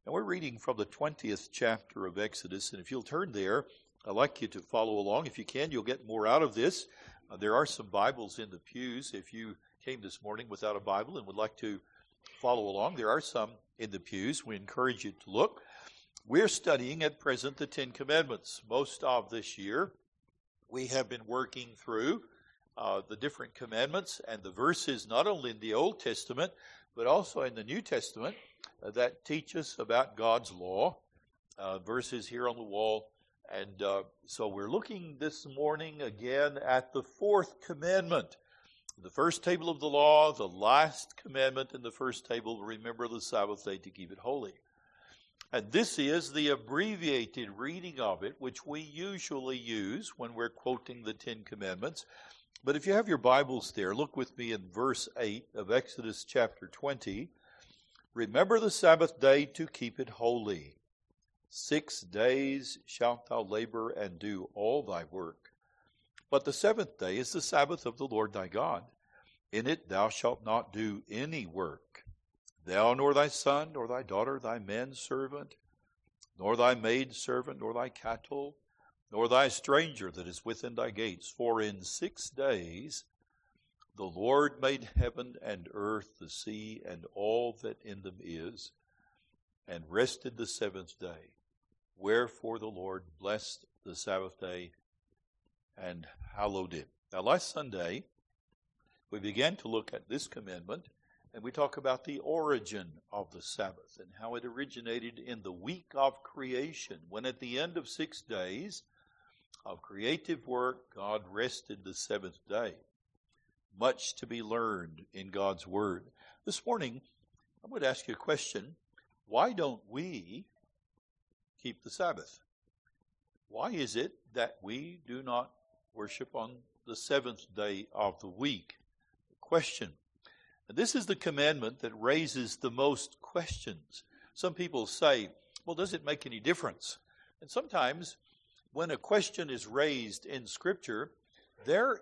And we're reading from the 20th chapter of Exodus. And if you'll turn there, I'd like you to follow along. If you can, you'll get more out of this. There are some Bibles in the pews. If you came this morning without a Bible and would like to follow along, there are some in the pews. We encourage you to look. We're studying at present the Ten Commandments. Most of this year, we have been working through the different commandments and the verses, not only in the Old Testament, but also in the New Testament, that teach us about God's law. Verses here on the wall. And so we're looking this morning again at the fourth commandment. The first table of the law, the last commandment in the first table, remember the Sabbath day to keep it holy. And this is the abbreviated reading of it, which we usually use when we're quoting the Ten Commandments. But if you have your Bibles there, look with me in verse 8 of Exodus chapter 20. Remember the Sabbath day to keep it holy. 6 days shalt thou labor and do all thy work. But the seventh day is the Sabbath of the Lord thy God. In it thou shalt not do any work. Thou nor thy son, nor thy daughter, thy manservant, nor thy maidservant, nor thy cattle, nor thy stranger that is within thy gates. For in 6 days the Lord made heaven and earth, the sea, and all that in them is, and rested the seventh day. Wherefore the Lord blessed the Sabbath day and hallowed it. Now, last Sunday, we began to look at this commandment, and we talk about the origin of the Sabbath and how it originated in the week of creation, when at the end of 6 days of creative work, God rested the seventh day. Much to be learned in God's Word. This morning, I'm going to ask you a question. Why don't we keep the Sabbath? Why is it that we do not worship on the seventh day of the week? Question. And this is the commandment that raises the most questions. Some people say, well, does it make any difference? And sometimes when a question is raised in Scripture, there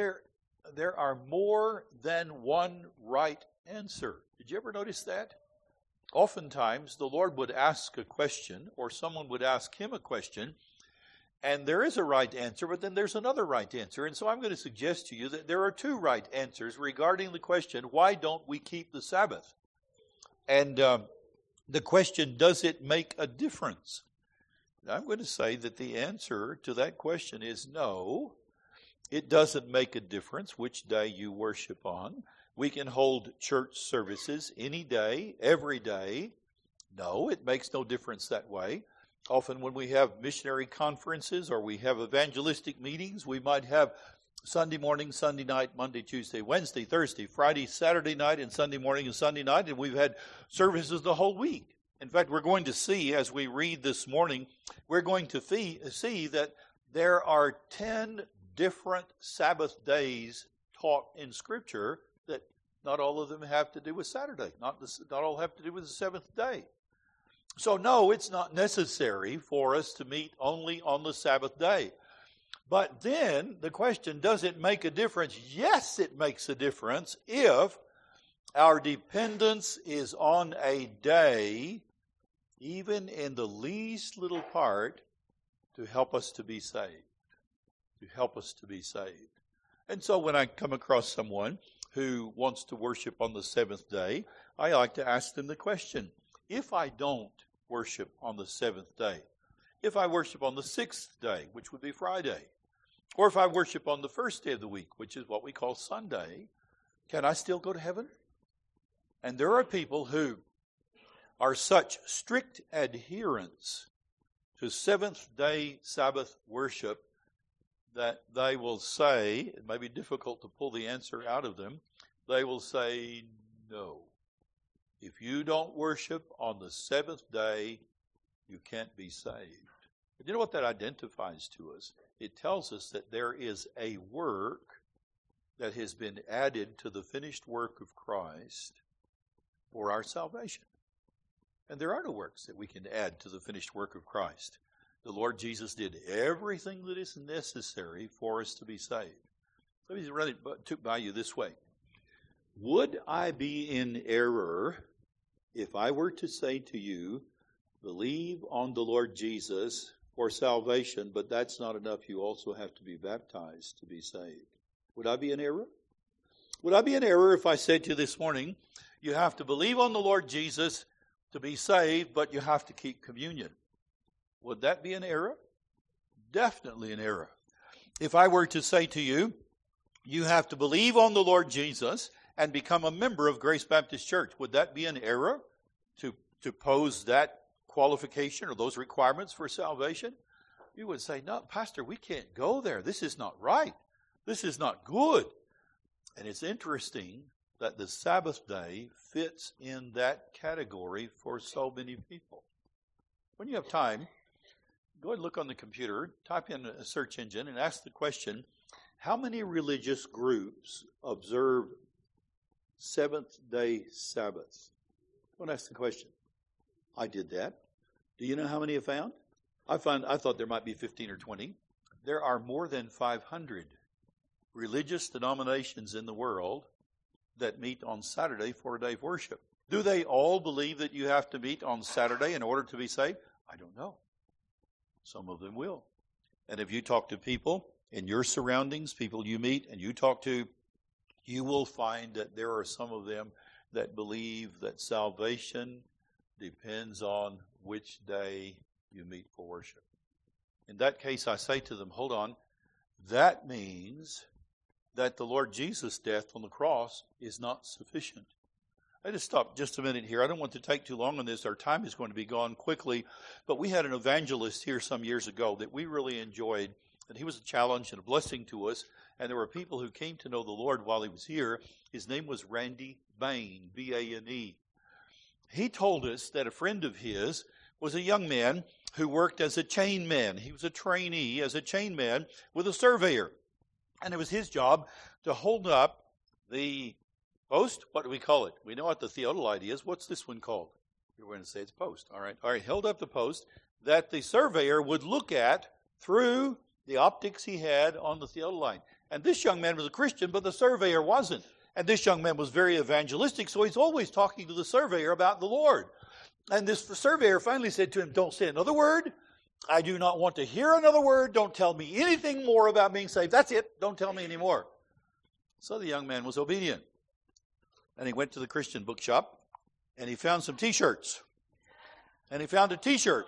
are more than one right answer. Did you ever notice that? Oftentimes, the Lord would ask a question, or someone would ask him a question, and there is a right answer, but then there's another right answer. And so I'm going to suggest to you that there are two right answers regarding the question, why don't we keep the Sabbath? And the question, does it make a difference? And I'm going to say that the answer to that question is no. It doesn't make a difference which day you worship on. We can hold church services any day, every day. No, it makes no difference that way. Often when we have missionary conferences or we have evangelistic meetings, we might have Sunday morning, Sunday night, Monday, Tuesday, Wednesday, Thursday, Friday, Saturday night, and Sunday morning and Sunday night, and we've had services the whole week. In fact, we're going to see, as we read this morning, we're going to see that there are 10 different Sabbath days taught in Scripture that not all of them have to do with Saturday. Not all have to do with the seventh day. So no, it's not necessary for us to meet only on the Sabbath day. But then the question, does it make a difference? Yes, it makes a difference if our dependence is on a day, even in the least little part, to help us to be saved. To help us to be saved. And so when I come across someone who wants to worship on the seventh day, I like to ask them the question, if I don't worship on the seventh day, if I worship on the sixth day, which would be Friday, or if I worship on the first day of the week, which is what we call Sunday, can I still go to heaven? And there are people who are such strict adherents to seventh day Sabbath worship that they will say, it may be difficult to pull the answer out of them, they will say, no. If you don't worship on the seventh day, you can't be saved. But you know what that identifies to us? It tells us that there is a work that has been added to the finished work of Christ for our salvation. And there are no works that we can add to the finished work of Christ. The Lord Jesus did everything that is necessary for us to be saved. Let me run it by you this way. Would I be in error if I were to say to you believe on the Lord Jesus for salvation, but that's not enough. You also have to be baptized to be saved. Would I be in error? Would I be in error if I said to you this morning, you have to believe on the Lord Jesus to be saved, but you have to keep communion? Would that be an error? Definitely an error. If I were to say to you, you have to believe on the Lord Jesus and become a member of Grace Baptist Church, would that be an error to pose that qualification or those requirements for salvation? You would say, no, Pastor, we can't go there. This is not right. This is not good. And it's interesting that the Sabbath day fits in that category for so many people. When you have time, go ahead and look on the computer, type in a search engine and ask the question, how many religious groups observe seventh-day Sabbaths? Don't ask the question. I did that. Do you know how many I found? I thought there might be 15 or 20. There are more than 500 religious denominations in the world that meet on Saturday for a day of worship. Do they all believe that you have to meet on Saturday in order to be saved? I don't know. Some of them will. And if you talk to people in your surroundings, people you meet and you talk to, you will find that there are some of them that believe that salvation depends on which day you meet for worship. In that case, I say to them, hold on, that means that the Lord Jesus' death on the cross is not sufficient. I just stop just a minute here. I don't want to take too long on this. Our time is going to be gone quickly. But we had an evangelist here some years ago that we really enjoyed. And he was a challenge and a blessing to us. And there were people who came to know the Lord while he was here. His name was Randy Bain, B-A-N-E. He told us that a friend of his was a young man who worked as a chain man. He was a trainee as a chain man with a surveyor. And it was his job to hold up the post. What do we call it? We know what the theodolite is. What's this one called? You're going to say it's post. All right. Held up the post that the surveyor would look at through the optics he had on the theodolite. And this young man was a Christian, but the surveyor wasn't. And this young man was very evangelistic, so he's always talking to the surveyor about the Lord. And this surveyor finally said to him, don't say another word. I do not want to hear another word. Don't tell me anything more about being saved. That's it. Don't tell me anymore. So the young man was obedient. And he went to the Christian bookshop, and he found some T-shirts. And he found a T-shirt.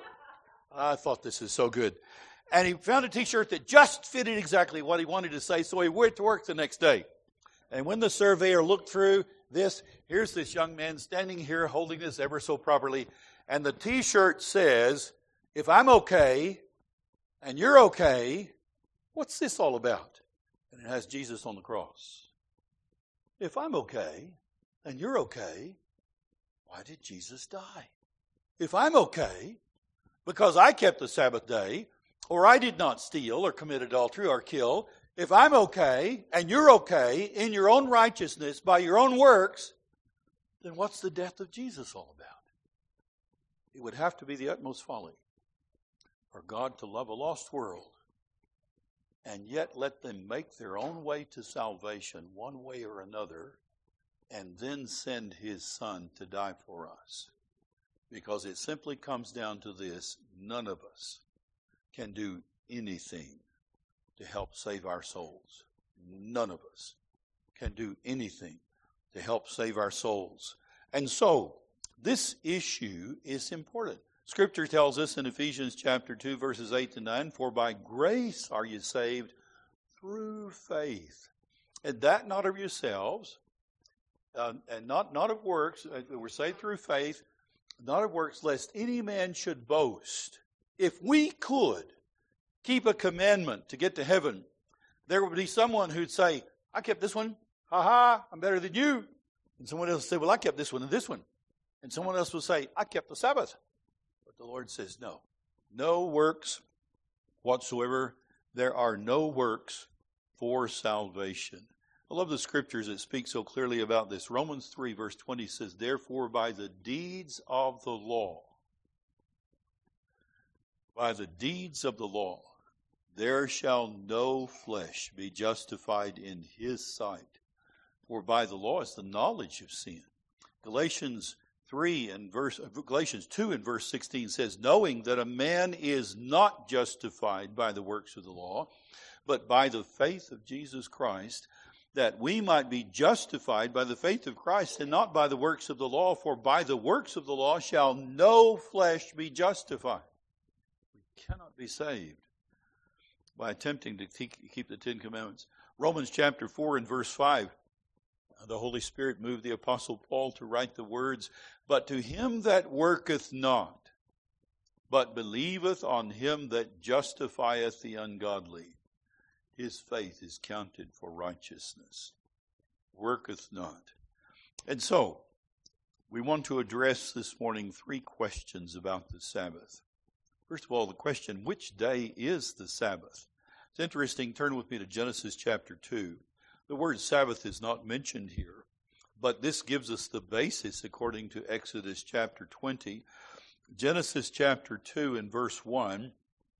I thought, this is so good. And he found a T-shirt that just fitted exactly what he wanted to say, so he went to work the next day. And when the surveyor looked through this, here's this young man standing here holding this ever so properly. And the T-shirt says, if I'm okay and you're okay, what's this all about? And it has Jesus on the cross. If I'm okay and you're okay, why did Jesus die? If I'm okay because I kept the Sabbath day, or I did not steal or commit adultery or kill, if I'm okay and you're okay in your own righteousness by your own works, then what's the death of Jesus all about? It would have to be the utmost folly for God to love a lost world and yet let them make their own way to salvation one way or another and then send his Son to die for us. Because it simply comes down to this: none of us can do anything to help save our souls. None of us can do anything to help save our souls. And so, this issue is important. Scripture tells us in Ephesians chapter 2, verses 8 to 9, for by grace are you saved through faith. And that not of yourselves, and not of works. We're saved through faith, not of works, lest any man should boast. If we could keep a commandment to get to heaven, there would be someone who'd say, I kept this one. Ha ha, I'm better than you. And someone else would say, well, I kept this one and this one. And someone else would say, I kept the Sabbath. But the Lord says, no. No works whatsoever. There are no works for salvation. I love the scriptures that speak so clearly about this. Romans 3, verse 20 says, therefore, by the deeds of the law, there shall no flesh be justified in his sight. For by the law is the knowledge of sin. Galatians Galatians 2 and verse 16 says, knowing that a man is not justified by the works of the law, but by the faith of Jesus Christ, that we might be justified by the faith of Christ and not by the works of the law, for by the works of the law shall no flesh be justified. We cannot be saved by attempting to keep the Ten Commandments. Romans chapter 4 and verse 5, the Holy Spirit moved the Apostle Paul to write the words, but to him that worketh not, but believeth on him that justifieth the ungodly, his faith is counted for righteousness. Worketh not. And so, we want to address this morning 3 questions about the Sabbath. First of all, the question, which day is the Sabbath? It's interesting, turn with me to Genesis chapter 2. The word Sabbath is not mentioned here, but this gives us the basis according to Exodus chapter 20. Genesis chapter 2 and verse 1.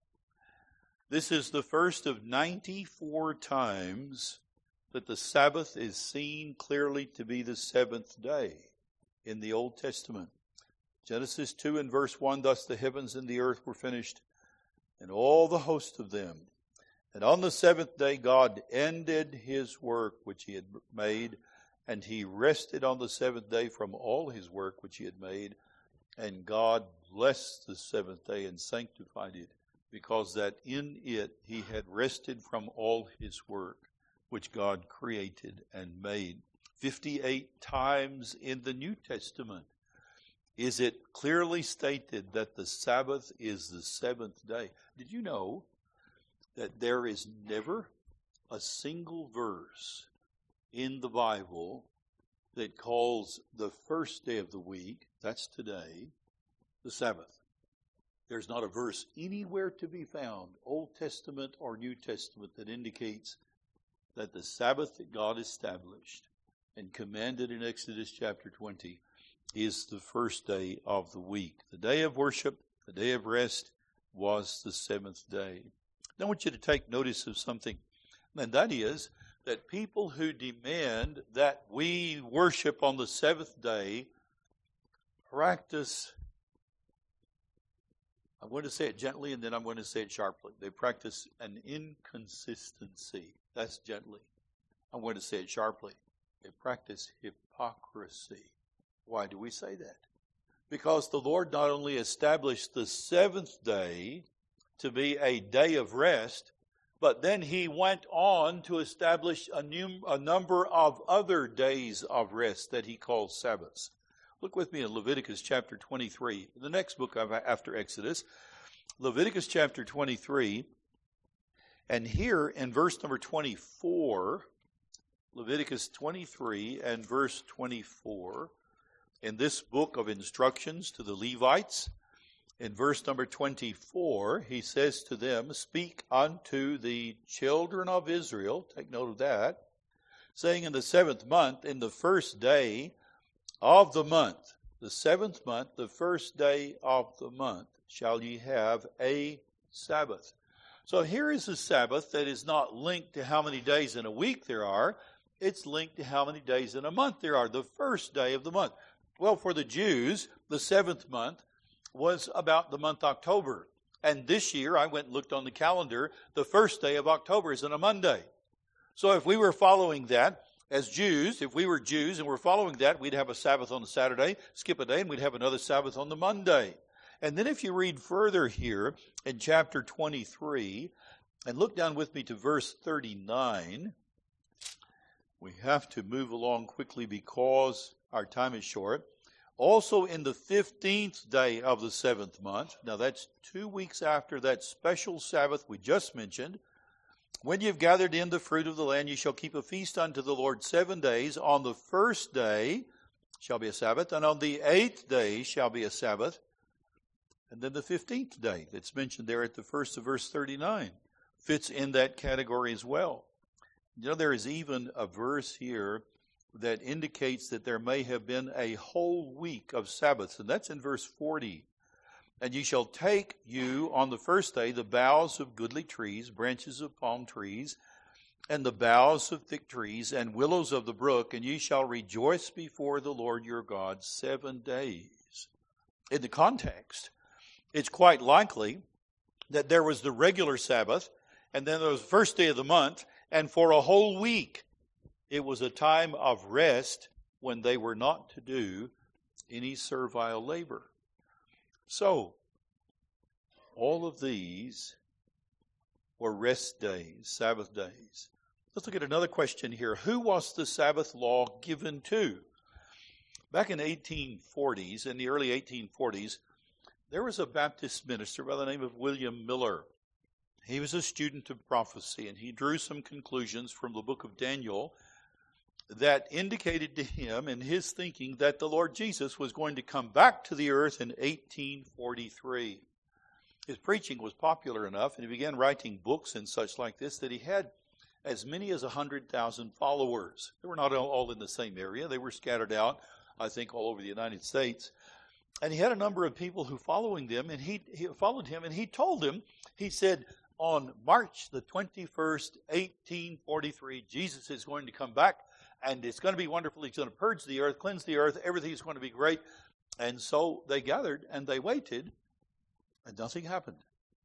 This is the first of 94 times that the Sabbath is seen clearly to be the 7th day in the Old Testament. Genesis 2 and verse 1, thus the heavens and the earth were finished, and all the host of them. And on the 7th day God ended his work which he had made, and he rested on the 7th day from all his work which he had made. And God blessed the 7th day and sanctified it, because that in it he had rested from all his work which God created and made. 58 times in the New Testament is it clearly stated that the Sabbath is the 7th day. Did you know that there is never a single verse in the Bible that calls the first day of the week, that's today, the Sabbath? There's not a verse anywhere to be found, Old Testament or New Testament, that indicates that the Sabbath that God established and commanded in Exodus chapter 20 is the first day of the week. The day of worship, the day of rest, was the 7th day. Now I want you to take notice of something, and that is that people who demand that we worship on the 7th day practice, I'm going to say it gently and then I'm going to say it sharply. They practice an inconsistency. That's gently. I'm going to say it sharply. They practice hypocrisy. Why do we say that? Because the Lord not only established the 7th day to be a day of rest, but then he went on to establish a number of other days of rest that he calls Sabbaths. Look with me in Leviticus chapter 23, the next book after Exodus, Leviticus chapter 23, and here in verse number 24, Leviticus 23 and verse 24, in this book of instructions to the Levites, in verse number 24, he says to them, speak unto the children of Israel, take note of that, saying in the 7th month, in the first day of the month, the 7th month, the first day of the month, shall ye have a Sabbath. So here is a Sabbath that is not linked to how many days in a week there are. It's linked to how many days in a month there are, the first day of the month. Well, for the Jews, the 7th month was about the month October. And this year, I went and looked on the calendar, the first day of October is on a Monday. So if we were following that as Jews, if we were Jews and we're following that, we'd have a Sabbath on the Saturday, skip a day, and we'd have another Sabbath on the Monday. And then if you read further here in chapter 23, and look down with me to verse 39, we have to move along quickly because our time is short. Also in the 15th day of the 7th month, now that's 2 weeks after that special Sabbath we just mentioned, when you've gathered in the fruit of the land, you shall keep a feast unto the Lord 7 days. On the first day shall be a Sabbath, and on the 8th day shall be a Sabbath. And then the 15th day that's mentioned there at the first of verse 39 fits in that category as well. You know, there is even a verse here that indicates that there may have been a whole week of Sabbaths, and that's in verse 40. And ye shall take you on the first day the boughs of goodly trees, branches of palm trees, and the boughs of thick trees, and willows of the brook, and ye shall rejoice before the Lord your God 7 days. In the context, it's quite likely that there was the regular Sabbath, and then there was the first day of the month, and for a whole week it was a time of rest when they were not to do any servile labor. So, all of these were rest days, Sabbath days. Let's look at another question here. Who was the Sabbath law given to? Back in the 1840s, in the early 1840s, there was a Baptist minister by the name of William Miller. He was a student of prophecy, and he drew some conclusions from the book of Daniel that indicated to him in his thinking that the Lord Jesus was going to come back to the earth in 1843. His preaching was popular enough, and he began writing books and such like this, that he had as many as 100,000 followers. They were not all in the same area. They were scattered out, I think, all over the United States. And he had a number of people who followed him, and he followed him, and he told them, he said, on March the 21st, 1843, Jesus is going to come back, and it's going to be wonderful. He's going to purge the earth, cleanse the earth. Everything's going to be great. And so they gathered, and they waited, and nothing happened.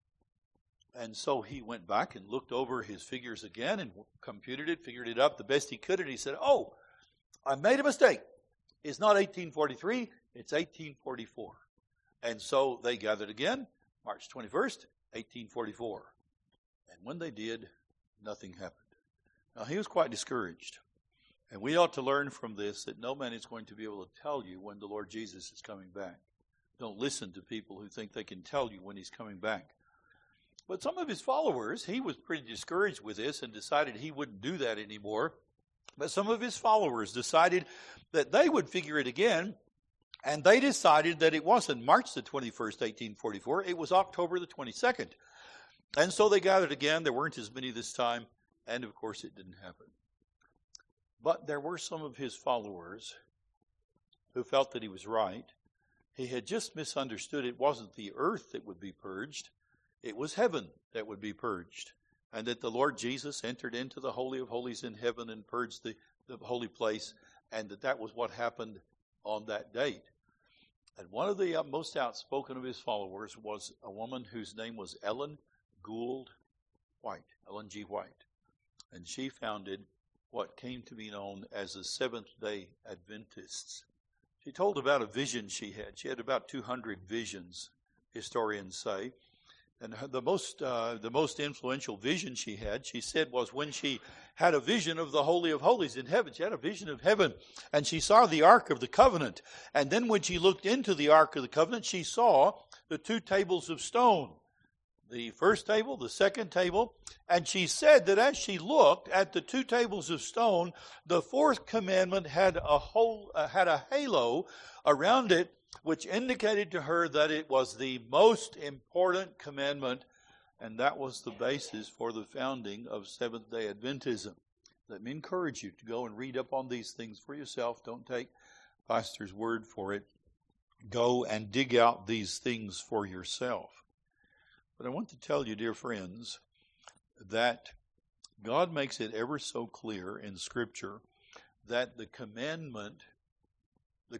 And so he went back and looked over his figures again and computed it, figured it up the best he could, and he said, oh, I made a mistake. It's not 1843, it's 1844. And so they gathered again, March 21st, 1844. And when they did, nothing happened. Now, he was quite discouraged. And we ought to learn from this that no man is going to be able to tell you when the Lord Jesus is coming back. Don't listen to people who think they can tell you when he's coming back. But some of his followers, he was pretty discouraged with this and decided he wouldn't do that anymore. But some of his followers decided that they would figure it again, and they decided that it wasn't March the 21st, 1844, it was October the 22nd. And so they gathered again. There weren't as many this time, and of course it didn't happen. But there were some of his followers who felt that he was right. He had just misunderstood it wasn't the earth that would be purged, it was heaven that would be purged. And that the Lord Jesus entered into the Holy of Holies in heaven and purged the holy place, and that was what happened on that date. And one of the most outspoken of his followers was a woman whose name was Ellen Gould White, Ellen G. White. And she founded what came to be known as the Seventh-day Adventists. She told about a vision she had. She had about 200 visions, historians say. And the most influential vision she had, she said, was when she had a vision of the Holy of Holies in heaven. She had a vision of heaven, and she saw the Ark of the Covenant. And then when she looked into the Ark of the Covenant, she saw the 2 tables of stone, the first table, the second table. And she said that as she looked at the 2 tables of stone, the 4th commandment had a halo around it, which indicated to her that it was the most important commandment, and that was the basis for the founding of Seventh-day Adventism. Let me encourage you to go and read up on these things for yourself. Don't take pastor's word for it. Go and dig out these things for yourself. But I want to tell you, dear friends, that God makes it ever so clear in Scripture that the commandments, the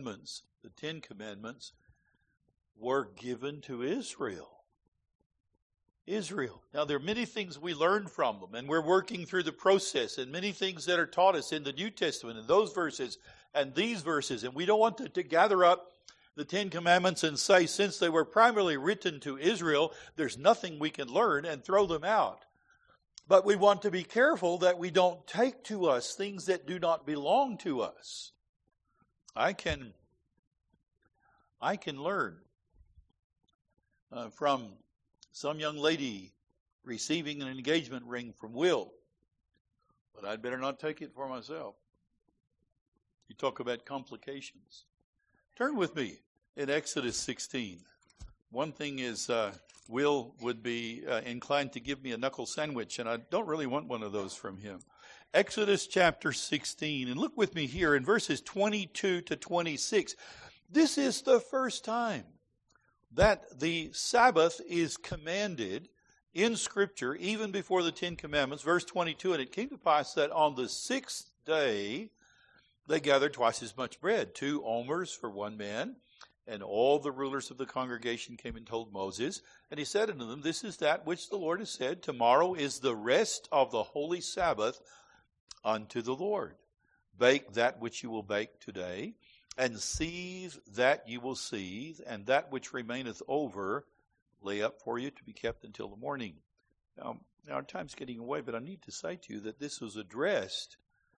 10 Commandments, were given to Israel. Israel. Now, there are many things we learn from them, and we're working through the process, and many things that are taught us in the New Testament, and those verses, and these verses, and we don't want to gather up the 10 Commandments and say, since they were primarily written to Israel, there's nothing we can learn, and throw them out. But we want to be careful that we don't take to us things that do not belong to us. I can learn from some young lady receiving an engagement ring from Will, but I'd better not take it for myself. You talk about complications. Turn with me in Exodus 16. One thing is Will would be inclined to give me a knuckle sandwich, and I don't really want one of those from him. Exodus chapter 16, and look with me here in verses 22 to 26. This is the first time that the Sabbath is commanded in Scripture, even before the Ten Commandments, verse 22, and it came to pass that on the 6th day they gathered twice as much bread, 2 omers for one man. And all the rulers of the congregation came and told Moses. And he said unto them, This is that which the Lord has said, Tomorrow is the rest of the holy Sabbath unto the Lord. Bake that which you will bake today, and seethe that you will seethe, and that which remaineth over lay up for you to be kept until the morning. Now our time's getting away, but I need to say to you that this was addressed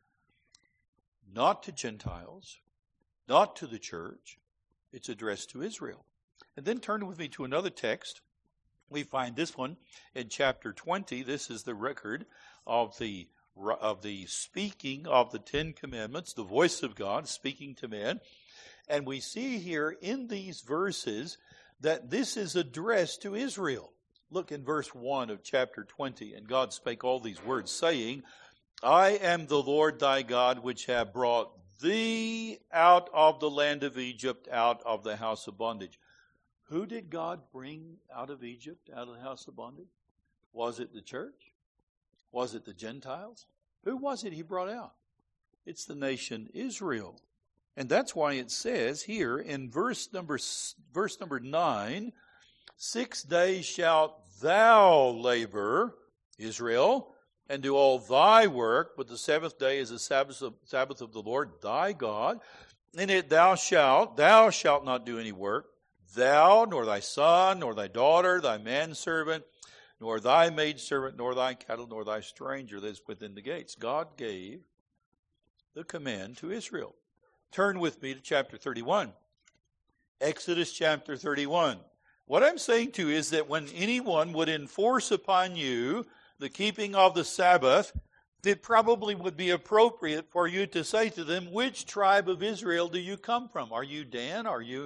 not to Gentiles, not to the church. It's addressed to Israel. And then turn with me to another text. We find this one in chapter 20. This is the record of the speaking of the Ten Commandments, the voice of God speaking to men. And we see here in these verses that this is addressed to Israel. Look in verse 1 of chapter 20. And God spake all these words, saying, I am the Lord thy God, which have brought thee out of the land of Egypt, out of the house of bondage. Who did God bring out of Egypt, out of the house of bondage? Was it the church? Was it the Gentiles? Who was it he brought out? It's the nation Israel. And that's why it says here in verse number 9, 6 days shalt thou labor, Israel, and do all thy work, but the 7th day is the Sabbath of the Lord thy God. In it thou shalt not do any work, thou, nor thy son, nor thy daughter, thy manservant, nor thy maidservant, nor thy cattle, nor thy stranger that is within the gates. God gave the command to Israel. Turn with me to chapter 31. Exodus chapter 31. What I'm saying to you is that when anyone would enforce upon you the keeping of the Sabbath, it probably would be appropriate for you to say to them, which tribe of Israel do you come from? Are you Dan? Are you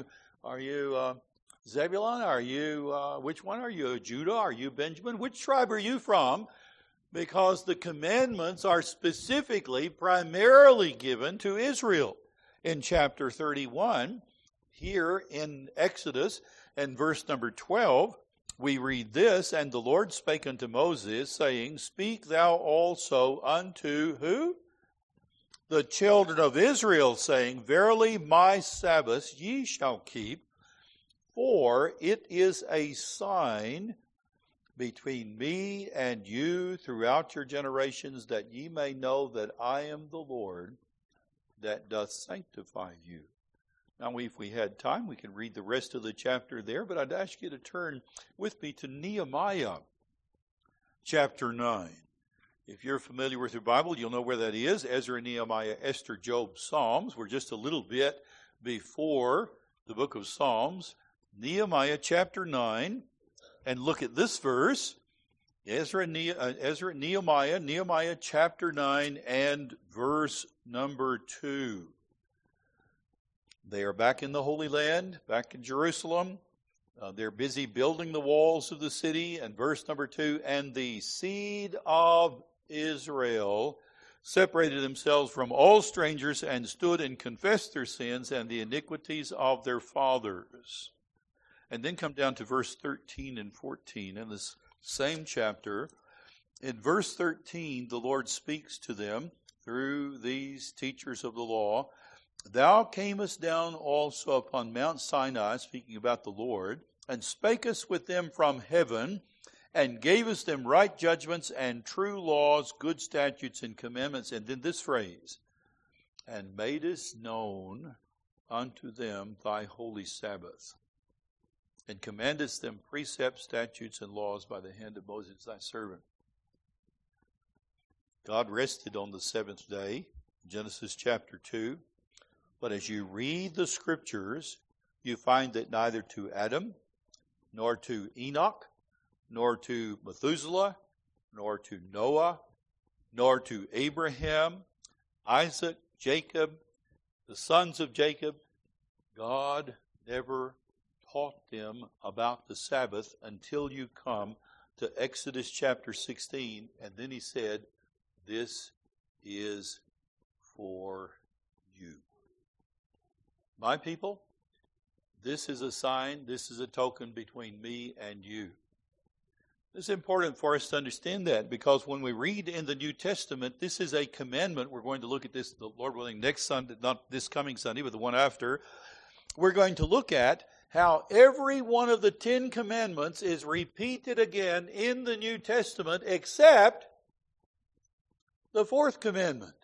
Zebulun? Are you, which one are you? Judah? Are you Benjamin? Which tribe are you from? Because the commandments are specifically, primarily given to Israel. In chapter 31, here in Exodus, and verse number 12, we read this, and the Lord spake unto Moses, saying, Speak thou also unto who? The children of Israel, saying, Verily my Sabbaths ye shall keep, for it is a sign between me and you throughout your generations, that ye may know that I am the Lord that doth sanctify you. Now, if we had time, we can read the rest of the chapter there, but I'd ask you to turn with me to Nehemiah chapter 9. If you're familiar with your Bible, you'll know where that is. Ezra, Nehemiah, Esther, Job, Psalms. We're just a little bit before the book of Psalms. Nehemiah chapter 9, and look at this verse. Nehemiah chapter 9 and verse number 2. They are back in the Holy Land, back in Jerusalem. They're busy building the walls of the city. And verse number 2, and the seed of Israel separated themselves from all strangers and stood and confessed their sins and the iniquities of their fathers. And then come down to verse 13 and 14 in this same chapter. In verse 13, the Lord speaks to them through these teachers of the law. Thou camest down also upon Mount Sinai, speaking about the Lord, and spakest with them from heaven, and gavest them right judgments and true laws, good statutes and commandments. And then this phrase, and madest known unto them thy holy Sabbath, and commandest them precepts, statutes, and laws by the hand of Moses thy servant. God rested on the 7th day, Genesis chapter 2. But as you read the Scriptures, you find that neither to Adam, nor to Enoch, nor to Methuselah, nor to Noah, nor to Abraham, Isaac, Jacob, the sons of Jacob, God never taught them about the Sabbath until you come to Exodus chapter 16. And then he said, this is for you. My people, this is a sign, this is a token between me and you. It's important for us to understand that, because when we read in the New Testament, this is a commandment. We're going to look at this, the Lord willing, next Sunday, not this coming Sunday, but the one after. We're going to look at how every one of the 10 commandments is repeated again in the New Testament, except the 4th commandment.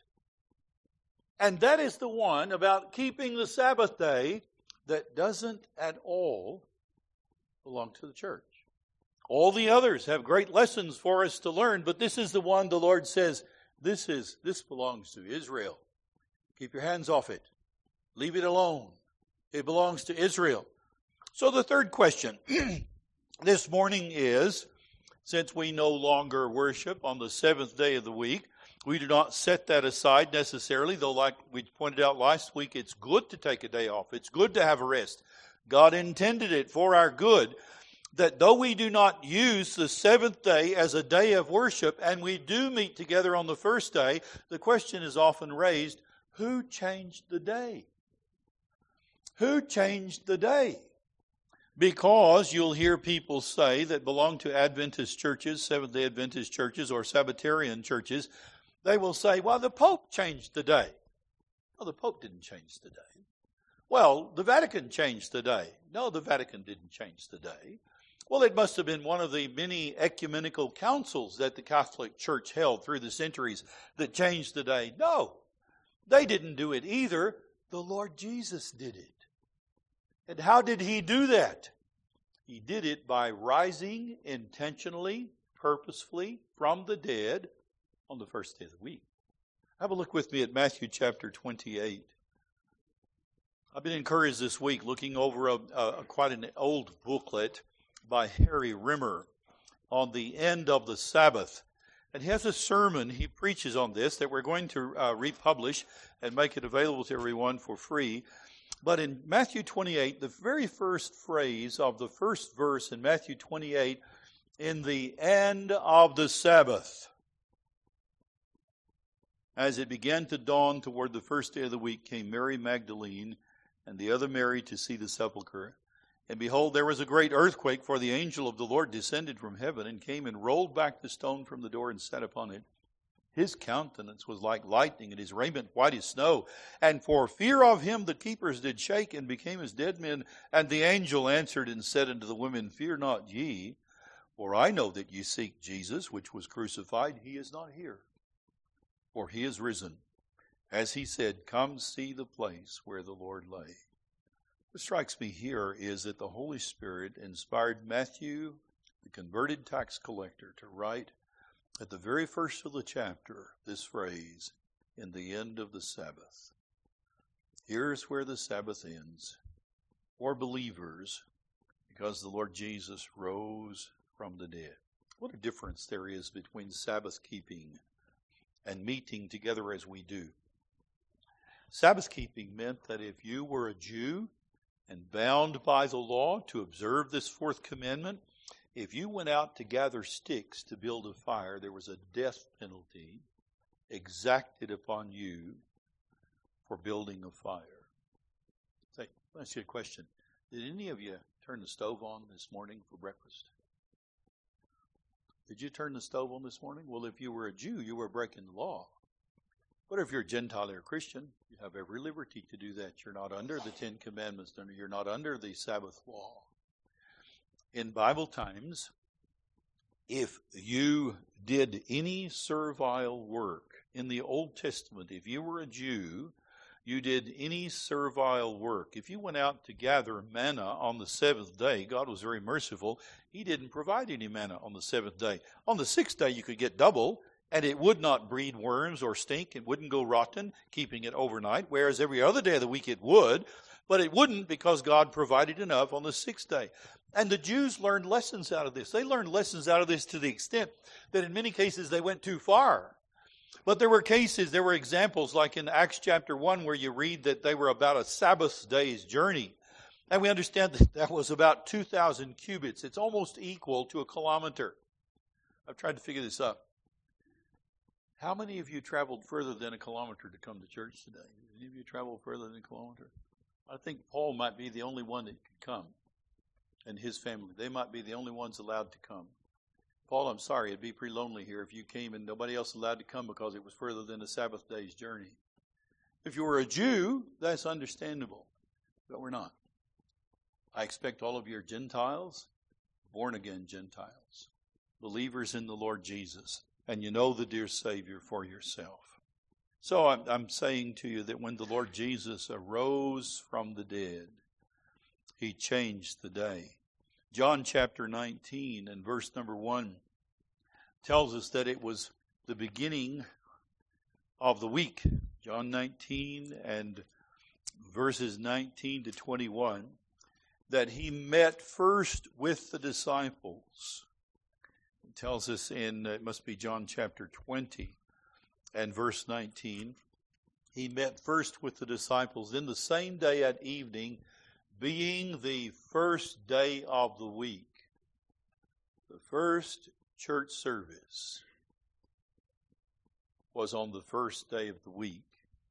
And that is the one about keeping the Sabbath day that doesn't at all belong to the church. All the others have great lessons for us to learn, but this is the one the Lord says, this belongs to Israel. Keep your hands off it. Leave it alone. It belongs to Israel. So the third question this morning is, since we no longer worship on the 7th day of the week, we do not set that aside necessarily, though like we pointed out last week, it's good to take a day off. It's good to have a rest. God intended it for our good, that though we do not use the 7th day as a day of worship, and we do meet together on the first day, the question is often raised, who changed the day? Who changed the day? Because you'll hear people say that belong to Adventist churches, Seventh-day Adventist churches, or Sabbatarian churches, they will say, well, the Pope changed the day. No, the Pope didn't change the day. Well, the Vatican changed the day. No, the Vatican didn't change the day. Well, it must have been one of the many ecumenical councils that the Catholic Church held through the centuries that changed the day. No, they didn't do it either. The Lord Jesus did it. And how did he do that? He did it by rising intentionally, purposefully from the dead on the first day of the week. Have a look with me at Matthew chapter 28. I've been encouraged this week looking over quite an old booklet by Harry Rimmer on the end of the Sabbath. And he has a sermon he preaches on this that we're going to republish and make it available to everyone for free. But in Matthew 28, the very first phrase of the first verse in Matthew 28, in the end of the Sabbath, as it began to dawn toward the first day of the week, came Mary Magdalene and the other Mary to see the sepulchre. And behold, there was a great earthquake, for the angel of the Lord descended from heaven and came and rolled back the stone from the door and sat upon it. His countenance was like lightning, and his raiment white as snow. And for fear of him the keepers did shake and became as dead men. And the angel answered and said unto the women, Fear not ye, for I know that ye seek Jesus, which was crucified. He is not here, for he is risen. As he said, Come see the place where the Lord lay. What strikes me here is that the Holy Spirit inspired Matthew, the converted tax collector, to write at the very first of the chapter this phrase, in the end of the Sabbath. Here's where the Sabbath ends for believers, because the Lord Jesus rose from the dead. What a difference there is between Sabbath keeping and meeting together as we do. Sabbath keeping meant that if you were a Jew and bound by the law to observe this 4th commandment, if you went out to gather sticks to build a fire, there was a death penalty exacted upon you for building a fire. Say, let me ask you a question. Did any of you turn the stove on this morning for breakfast? Did you turn the stove on this morning? Well, if you were a Jew, you were breaking the law. But if you're a Gentile or a Christian, you have every liberty to do that. You're not under the 10 Commandments. You're not under the Sabbath law. In Bible times, if you did any servile work in the Old Testament, if you were a Jew, you did any servile work. If you went out to gather manna on the 7th day, God was very merciful. He didn't provide any manna on the 7th day. On the 6th day, you could get double, and it would not breed worms or stink. It wouldn't go rotten, keeping it overnight, whereas every other day of the week it would. But it wouldn't, because God provided enough on the 6th day. And the Jews learned lessons out of this. They learned lessons out of this to the extent that in many cases they went too far. But there were examples like in Acts chapter 1 where you read that they were about a Sabbath day's journey. And we understand that was about 2,000 cubits. It's almost equal to a kilometer. I've tried to figure this out. How many of you traveled further than a kilometer to come to church today? Did any of you travel further than a kilometer? I think Paul might be the only one that could come, and his family. They might be the only ones allowed to come. Paul, I'm sorry, it'd be pretty lonely here if you came and nobody else allowed to come because it was further than a Sabbath day's journey. If you were a Jew, that's understandable, but we're not. I expect all of you are Gentiles, born-again Gentiles, believers in the Lord Jesus, and you know the dear Savior for yourself. So I'm saying to you that when the Lord Jesus arose from the dead, He changed the day. John chapter 19 and verse number 1 tells us that it was the beginning of the week. John 19 and verses 19 to 21, that He met first with the disciples. It tells us it must be John chapter 20 and verse 19. He met first with the disciples in the same day at evening, being the first day of the week. The first church service was on the first day of the week.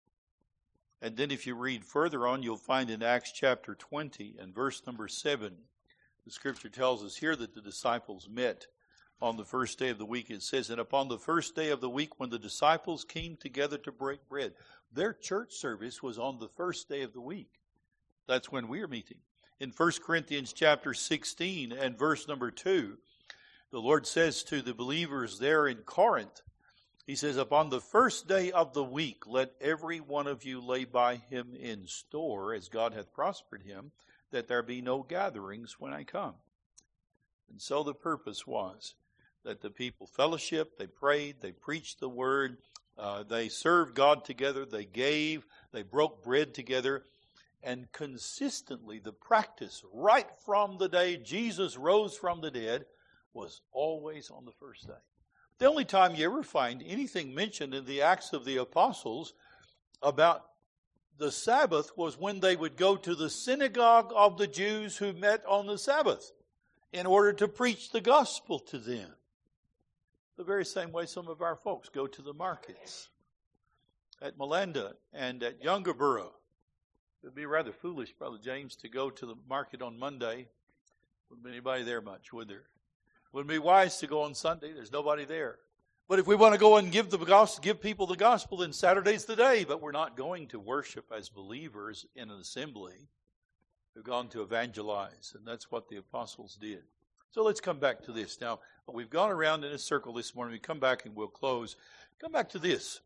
And then if you read further on, you'll find in Acts chapter 20 and verse number 7, the scripture tells us here that the disciples met on the first day of the week. It says, and upon the first day of the week when the disciples came together to break bread. Their church service was on the first day of the week. That's when we're meeting. In 1 Corinthians chapter 16 and verse number 2, the Lord says to the believers there in Corinth, He says, upon the first day of the week, let every one of you lay by him in store, as God hath prospered him, that there be no gatherings when I come. And so the purpose was that the people fellowshiped, they prayed, they preached the word, they served God together, they gave, they broke bread together, and consistently the practice right from the day Jesus rose from the dead was always on the first day. The only time you ever find anything mentioned in the Acts of the Apostles about the Sabbath was when they would go to the synagogue of the Jews who met on the Sabbath in order to preach the gospel to them. The very same way some of our folks go to the markets at Melinda and at Youngerborough. It would be rather foolish, Brother James, to go to the market on Monday. Wouldn't be anybody there much, would there? Wouldn't be wise to go on Sunday. There's nobody there. But if we want to go and give people the gospel, then Saturday's the day. But we're not going to worship as believers in an assembly. We've gone to evangelize, and that's what the apostles did. So let's come back to this. Now, we've gone around in a circle this morning. We come back and we'll close. Come back to this.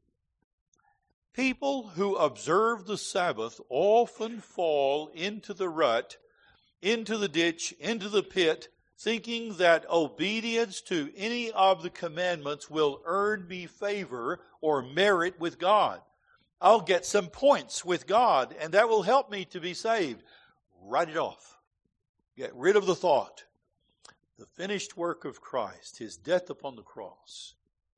People who observe the Sabbath often fall into the rut, into the ditch, into the pit, thinking that obedience to any of the commandments will earn me favor or merit with God. I'll get some points with God, and that will help me to be saved. Write it off. Get rid of the thought. The finished work of Christ, His death upon the cross,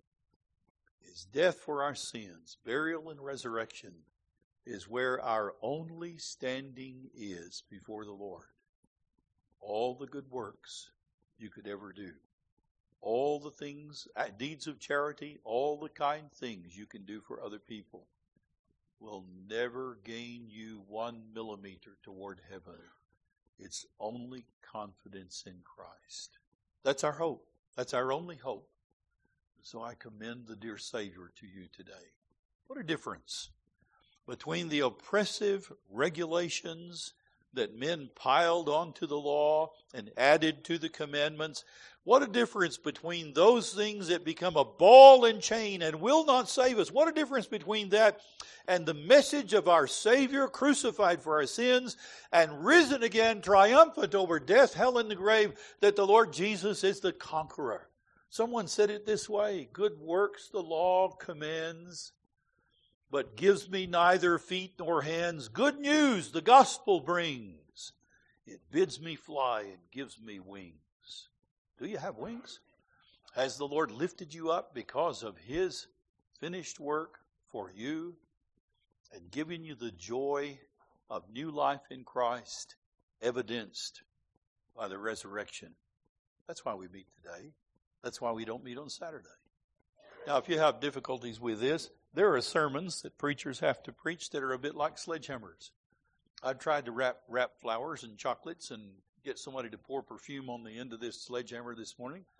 His death for our sins, burial and resurrection, is where our only standing is before the Lord. All the good works you could ever do, all the things, deeds of charity, all the kind things you can do for other people will never gain you 1 millimeter toward heaven. It's only confidence in Christ. That's our hope. That's our only hope. So I commend the dear Savior to you today. What a difference between the oppressive regulations that men piled onto the law and added to the commandments. What a difference between those things that become a ball and chain and will not save us. What a difference between that and the message of our Savior crucified for our sins and risen again, triumphant over death, hell, and the grave, that the Lord Jesus is the conqueror. Someone said it this way, good works the law commends, but gives me neither feet nor hands. Good news the gospel brings. It bids me fly and gives me wings. Do you have wings? Has the Lord lifted you up because of His finished work for you and given you the joy of new life in Christ, evidenced by the resurrection? That's why we meet today. That's why we don't meet on Saturday. Now, if you have difficulties with this, there are sermons that preachers have to preach that are a bit like sledgehammers. I've tried to wrap flowers and chocolates and get somebody to pour perfume on the end of this sledgehammer this morning.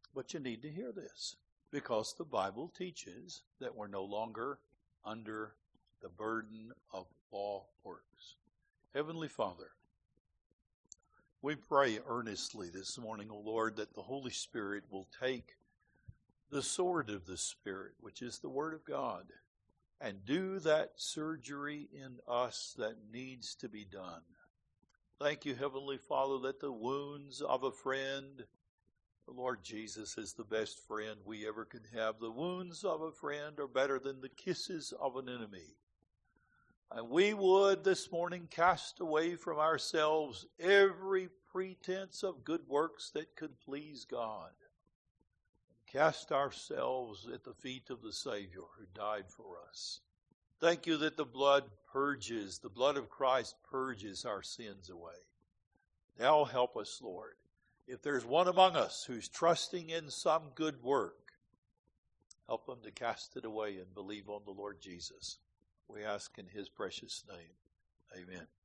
But you need to hear this, because the Bible teaches that we're no longer under the burden of law works. Heavenly Father, we pray earnestly this morning, O Lord, that the Holy Spirit will take the sword of the Spirit, which is the Word of God, and do that surgery in us that needs to be done. Thank you, Heavenly Father, that the wounds of a friend, the Lord Jesus is the best friend we ever can have. The wounds of a friend are better than the kisses of an enemy. And we would this morning cast away from ourselves every pretense of good works that could please God. Cast ourselves at the feet of the Savior who died for us. Thank you that the blood of Christ purges our sins away. Now help us, Lord. If there's one among us who's trusting in some good work, help them to cast it away and believe on the Lord Jesus. We ask in His precious name. Amen.